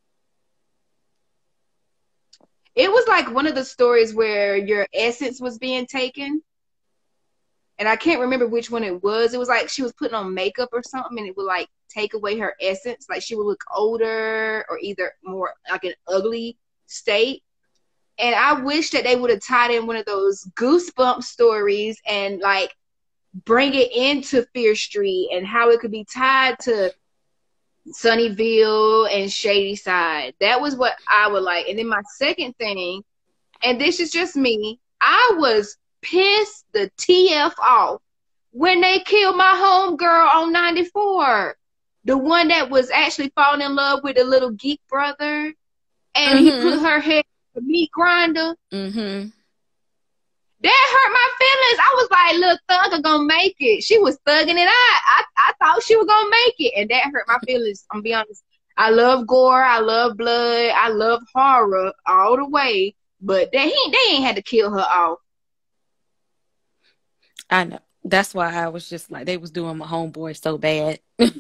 Speaker 2: It was like one of the stories where your essence was being taken. And I can't remember which one it was. It was like she was putting on makeup or something, and it would like take away her essence. Like, she would look older, or either more like an ugly state. And I wish that they would have tied in one of those Goosebumps stories and like bring it into Fear Street, and how it could be tied to Sunnyvale and Shady Side. That was what I would like. And then my second thing, and this is just me, I was pissed the TF off when they killed my homegirl on 94. The one that was actually falling in love with the little geek brother, and he put her head in the meat grinder. That hurt my feelings. I was like, look, Thugger gonna make it. She was thugging it out. I thought she was gonna make it, and that hurt my feelings. I'm gonna be honest. I love gore, I love blood, I love horror all the way, but they ain't had to kill her off.
Speaker 1: I know. That's why I was just like, they was doing my homeboy so bad.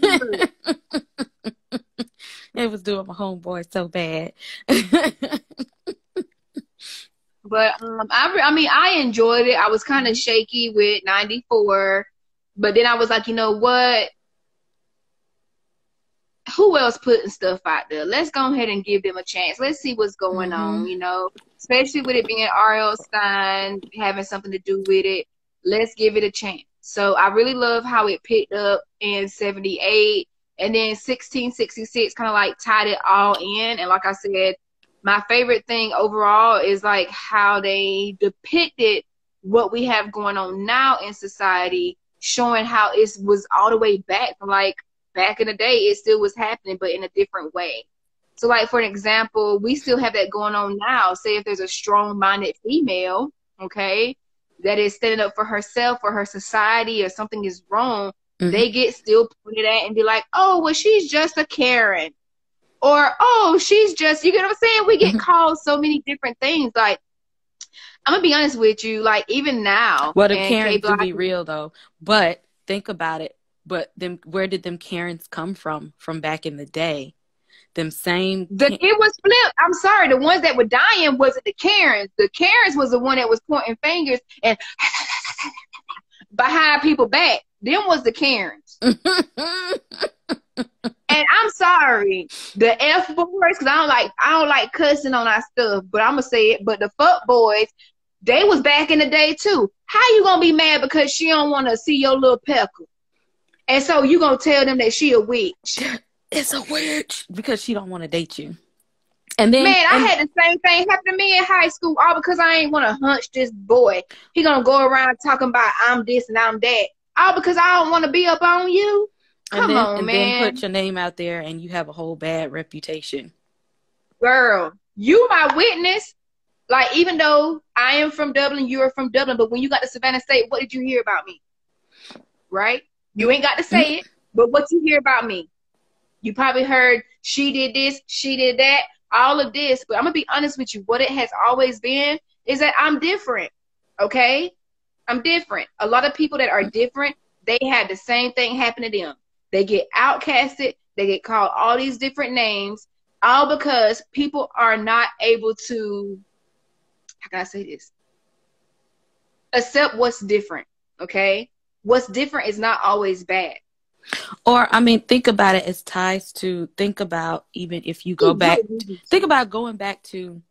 Speaker 1: They was doing my homeboy so bad.
Speaker 2: But I mean, I enjoyed it. I was kind of shaky with 94, but then I was like, you know what? Who else putting stuff out there? Let's go ahead and give them a chance. Let's see what's going on, you know, especially with it being R.L. Stine having something to do with it. Let's give it a chance. So I really love how it picked up in 78, and then 1666 kind of like tied it all in. And like I said, my favorite thing overall is like how they depicted what we have going on now in society, showing how it was all the way back from like back in the day. It still was happening, but in a different way. So like, for an example, we still have that going on now. Say if there's a strong-minded female, okay, that is standing up for herself or her society, or something is wrong, they get still pointed at and be like, oh, well, she's just a Karen. Or, oh, she's just, you get what I'm saying? We get called so many different things. Like, I'm going to be honest with you, like, even now.
Speaker 1: Well, the Karens do be real, though. But think about it. But then where did them Karens come from back in the day? Them same...
Speaker 2: It was flipped. I'm sorry. The ones that were dying wasn't the Karens. The Karens was the one that was pointing fingers and behind people back. Them was the Karens. And I'm sorry, the F boys, because I don't like cussing on our stuff, but I'm gonna say it. But the fuck boys, they was back in the day too. How you gonna be mad because she don't want to see your little pecker, and so you gonna tell them that she a witch?
Speaker 1: It's a witch because she don't want to date you. And then,
Speaker 2: man, I had the same thing happen to me in high school, all because I ain't want to hunch this boy. He gonna go around talking about I'm this and I'm that, all because I don't want to be up on you. Come on, man.
Speaker 1: Then put your name out there and you have a whole bad reputation.
Speaker 2: Girl, you my witness. Like, even though I am from Dublin, you're from Dublin, but when you got to Savannah State, what did you hear about me? Right? You ain't got to say it, but what you hear about me? You probably heard she did this, she did that, all of this. But I'm going to be honest with you. What it has always been is that I'm different, okay? I'm different. A lot of people that are different, they have the same thing happen to them. They get outcasted. They get called all these different names, all because people are not able to, how can I say this? Accept what's different, okay? What's different is not always bad.
Speaker 1: Or, I mean, think about it as ties to, think about even if you go back, think about going back to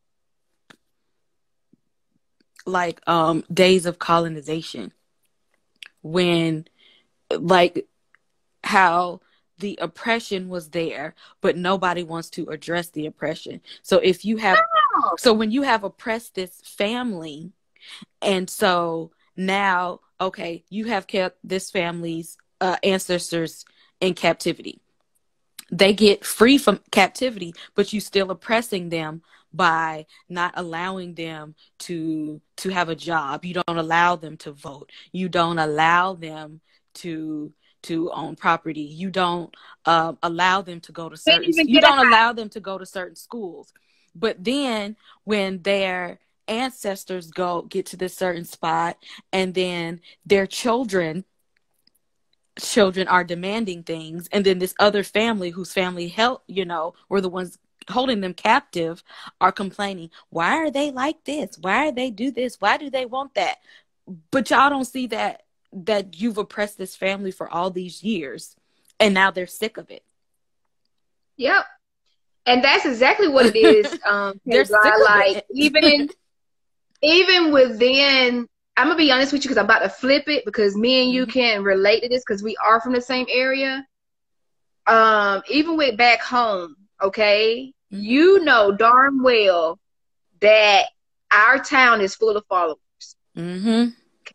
Speaker 1: like days of colonization, when like how the oppression was there, but nobody wants to address the oppression. So if you have, so when you have oppressed this family, and so now, okay, you have kept this family's ancestors in captivity. They get free from captivity, but you still oppressing them by not allowing them to have a job. You don't allow them to vote. You don't allow them to own property. You don't allow them to go to certain. You don't allow them to go to certain schools. But then when their ancestors get to this certain spot, and then their children are demanding things, and then this other family whose family help, were the ones holding them captive, are complaining, why are they like this? Why do they do this? Why do they want that? But y'all don't see that you've oppressed this family for all these years, and now they're sick of it.
Speaker 2: Yep. And that's exactly what it is.
Speaker 1: They're sick of it.
Speaker 2: Even within, I'm gonna be honest with you, because I'm about to flip it, because me and you can relate to this because we are from the same area. Even with back home, okay, you know darn well that our town is full of followers.
Speaker 1: Mm-hmm.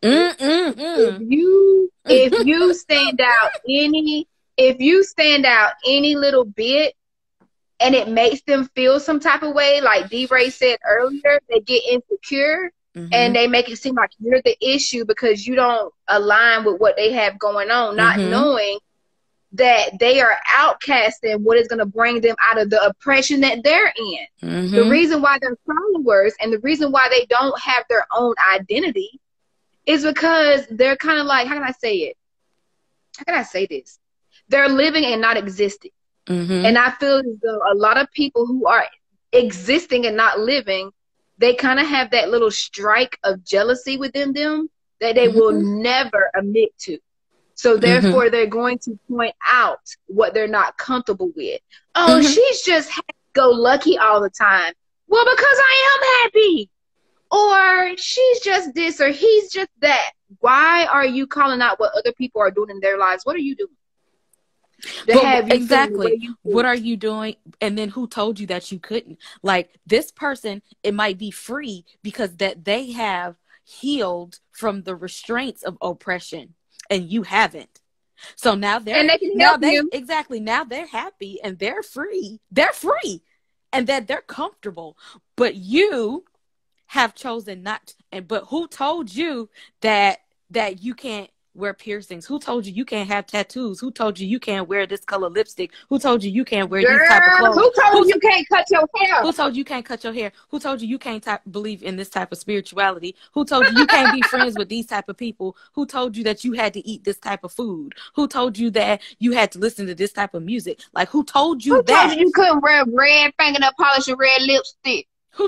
Speaker 2: If you stand out any little bit, and it makes them feel some type of way, like D-Ray said earlier, they get insecure, and they make it seem like you're the issue because you don't align with what they have going on, not knowing that they are outcasting what is going to bring them out of the oppression that they're in. The reason why they're followers and the reason why they don't have their own identity is because they're kind of like, how can I say it? How can I say this? They're living and not existing.
Speaker 1: Mm-hmm.
Speaker 2: And I feel as though a lot of people who are existing and not living, they kind of have that little strike of jealousy within them that they will never admit to. So therefore, they're going to point out what they're not comfortable with. Oh, she's just happy-go-lucky all the time. Well, because I am happy. Or she's just this, or he's just that. Why are you calling out what other people are doing in their lives? What are you doing?
Speaker 1: Exactly. What are you doing? And then who told you that you couldn't? Like, this person, it might be free because that they have healed from the restraints of oppression and you haven't. So now they're exactly, now they're happy and they're free. They're free and that they're comfortable. But you have chosen not. But who told you that you can't wear piercings? Who told you can't have tattoos? Who told you can't wear this color lipstick? Who told you can't wear these type of clothes?
Speaker 2: Who told you can't cut your hair?
Speaker 1: Who told you can't cut your hair? Who told you can't believe in this type of spirituality? Who told you can't be friends with these type of people? Who told you that you had to eat this type of food? Who told you that you had to listen to this type of music? Like, who told you that?
Speaker 2: Who told you couldn't wear red fingernail polish and red lipstick?
Speaker 1: Who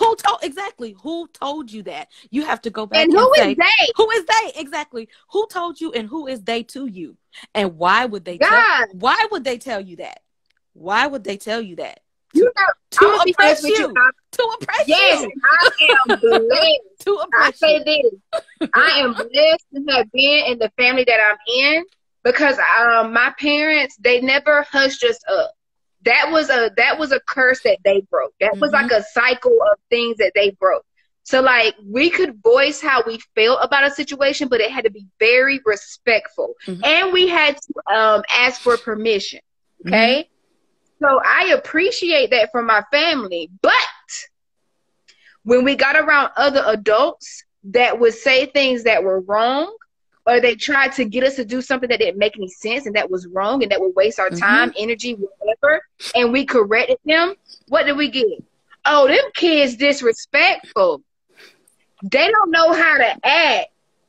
Speaker 1: told you that? You have to go back
Speaker 2: and
Speaker 1: who
Speaker 2: is
Speaker 1: say,
Speaker 2: they?
Speaker 1: Who is they? Exactly. Who told you and who is they to you? And why would they why would they tell you that? Why would they tell you that?
Speaker 2: To
Speaker 1: oppress you. To oppress you.
Speaker 2: Yes, I am blessed.
Speaker 1: To oppress
Speaker 2: I say this. I am blessed to have been in the family that I'm in because my parents, they never hushed us up. That was a curse that they broke. That was like a cycle of things that they broke. So like we could voice how we felt about a situation, but it had to be very respectful. And we had to ask for permission. Okay. So I appreciate that from my family. But when we got around other adults that would say things that were wrong, or they tried to get us to do something that didn't make any sense and that was wrong and that would waste our time, energy, whatever, and we corrected them, what did we get? Oh, them kids disrespectful. They don't know how to act.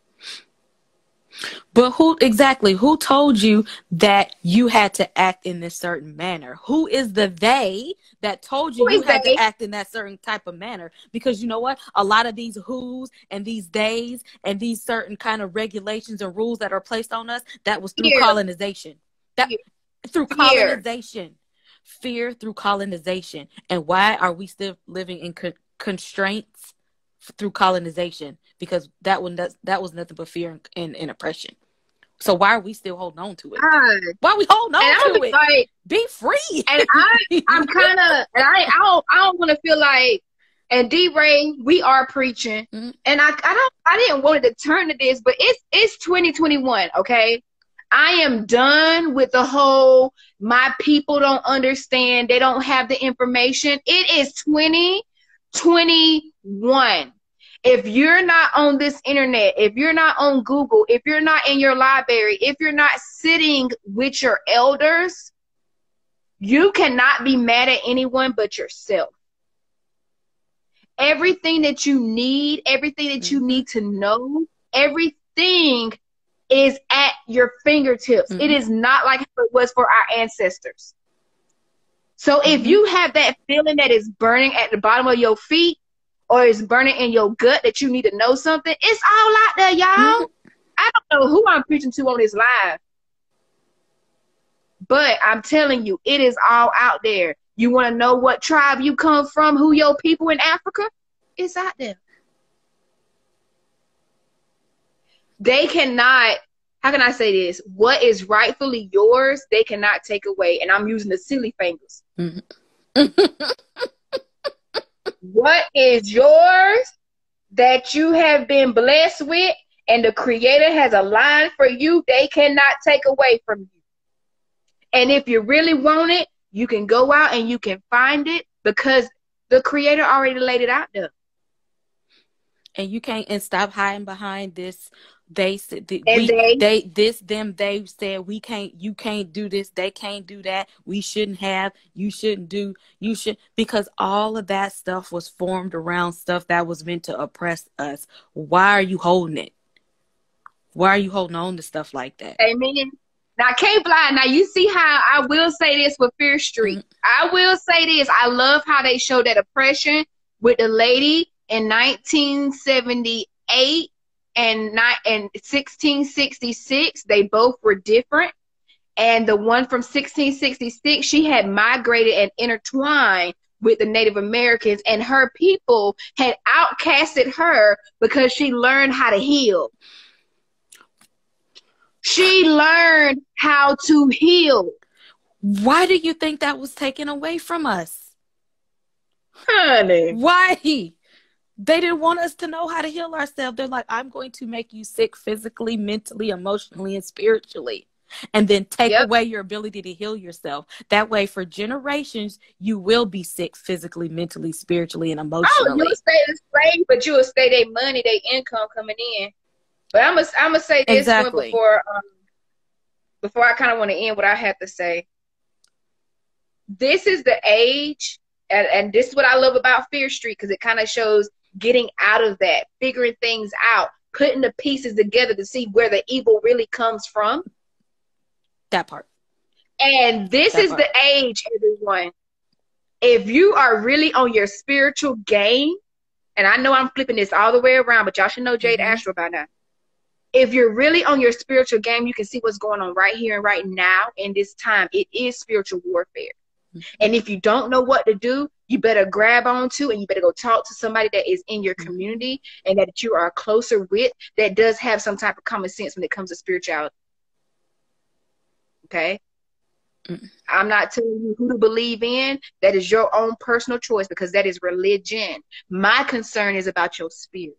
Speaker 1: But who told you that you had to act in this certain manner? Who is the they that told you had to act in that certain type of manner? Because you know what? A lot of these who's and these days and these certain kind of regulations and rules that are placed on us, that was through colonization. Through colonization. Fear through colonization. And why are we still living in constraints through colonization? Because that was nothing but fear and oppression. So why are we still holding on to it? Why are we holding on to it?
Speaker 2: Like,
Speaker 1: be free.
Speaker 2: And I'm kind of, and I don't want to feel like, and D-Ray, we are preaching, and I didn't want it to turn to this, but it's 2021, okay? I am done with the whole, my people don't understand, they don't have the information. It is 2021. If you're not on this internet, if you're not on Google, if you're not in your library, if you're not sitting with your elders, you cannot be mad at anyone but yourself. Everything that you need, everything that you need to know, everything is at your fingertips. It is not like how it was for our ancestors. So if you have that feeling that is burning at the bottom of your feet, or it's burning in your gut that you need to know something, it's all out there, y'all. I don't know who I'm preaching to on this live, but I'm telling you, it is all out there. You want to know what tribe you come from, who your people in Africa? It's out there. They cannot, how can I say this? What is rightfully yours, they cannot take away. And I'm using the silly fingers. What is yours that you have been blessed with and the Creator has aligned for you, they cannot take away from you. And if you really want it, you can go out and you can find it because the Creator already laid it out there.
Speaker 1: And you can't stop hiding behind this. They said they said we can't, you can't do this, they can't do that, we shouldn't have, you shouldn't do, you should, because all of that stuff was formed around stuff that was meant to oppress us. Why are you holding it? Why are you holding on to stuff like that?
Speaker 2: Amen. Now, I can't lie. Now, you see how I will say this with Fear Street. I will say this. I love how they show that oppression with the lady in 1978 and 1666. They both were different. And the one from 1666, she had migrated and intertwined with the Native Americans, and her people had outcasted her because she learned how to heal. She learned how to heal.
Speaker 1: Why do you think that was taken away from us?
Speaker 2: Honey.
Speaker 1: Why? They didn't want us to know how to heal ourselves. They're like, I'm going to make you sick physically, mentally, emotionally, and spiritually. And then take away your ability to heal yourself. That way, for generations, you will be sick physically, mentally, spiritually, and emotionally.
Speaker 2: Oh, you'll stay a slave, but you'll stay their money, their income coming in. But I'm gonna say this one before I kind of want to end what I have to say. This is the age, and this is what I love about Fear Street, because it kind of shows getting out of that, figuring things out, putting the pieces together to see where the evil really comes from.
Speaker 1: That part.
Speaker 2: And this is the age, everyone. If you are really on your spiritual game, and I know I'm flipping this all the way around, but y'all should know Jade Astro by now. If you're really on your spiritual game, you can see what's going on right here and right now in this time. It is spiritual warfare. And if you don't know what to do, you better grab onto and you better go talk to somebody that is in your community and that you are closer with, that does have some type of common sense when it comes to spirituality. Okay? I'm not telling you who to believe in. That is your own personal choice, because that is religion. My concern is about your spirit.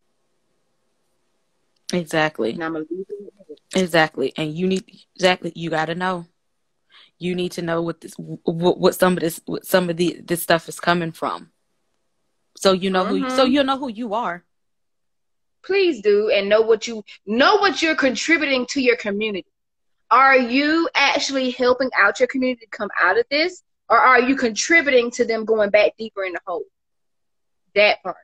Speaker 1: Exactly.
Speaker 2: And I'm gonna leave it.
Speaker 1: Exactly. And you got to know. You need to know what some of this stuff is coming from. So you know who you are.
Speaker 2: Please do, and know what you're contributing to your community. Are you actually helping out your community to come out of this? Or are you contributing to them going back deeper in the hole? That part.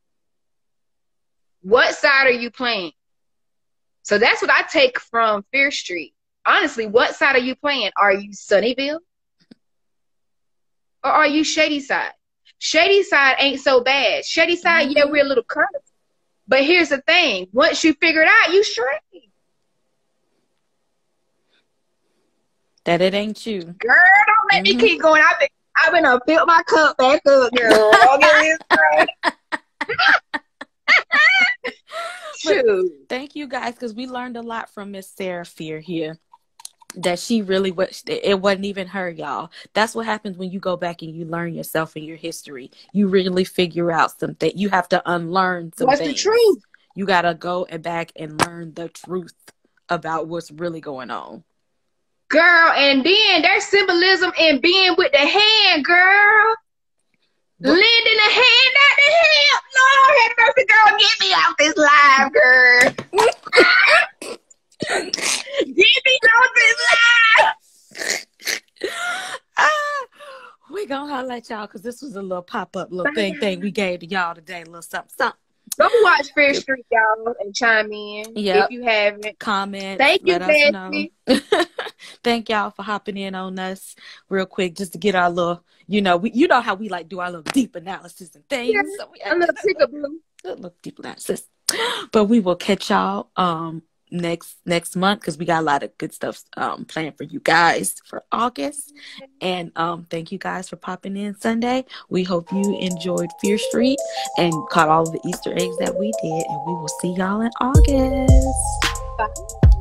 Speaker 2: What side are you playing? So that's what I take from Fear Street. Honestly, what side are you playing? Are you Sunnyvale? Or are you Shady Side? Shady Side ain't so bad. Shady Side, yeah, we're a little cursed. But here's the thing. Once you figure it out, you straight.
Speaker 1: That it ain't you.
Speaker 2: Girl, don't let me keep going. I've been built my cup back up, girl.
Speaker 1: Thank you guys, because we learned a lot from Miss Sarah Fear here. That she really was, it wasn't even her, y'all. That's what happens when you go back and you learn yourself and your history. You really figure out something. You have to unlearn some things.
Speaker 2: What's the truth?
Speaker 1: You got to go back and learn the truth about what's really going on.
Speaker 2: Girl, and then there's symbolism in being with the hand, girl. Lending a hand at the hip. Lord have mercy, girl. Get me out this live, girl. Get me out this live.
Speaker 1: We gonna holler at y'all, because this was a little pop-up little thing we gave to y'all today. A little something.
Speaker 2: Go watch Fear Street, y'all, and chime in if you haven't.
Speaker 1: Comment.
Speaker 2: Thank you,
Speaker 1: let us know. Thank y'all for hopping in on us real quick, just to get our little, you know how we like do our little deep analysis and things.
Speaker 2: Yeah,
Speaker 1: so we
Speaker 2: a little peekaboo.
Speaker 1: A little deep analysis. But we will catch y'all next month, because we got a lot of good stuff planned for you guys for August. And thank you guys for popping in Sunday. We hope you enjoyed Fear Street and caught all of the Easter eggs that we did, and we will see y'all in August.
Speaker 2: Bye.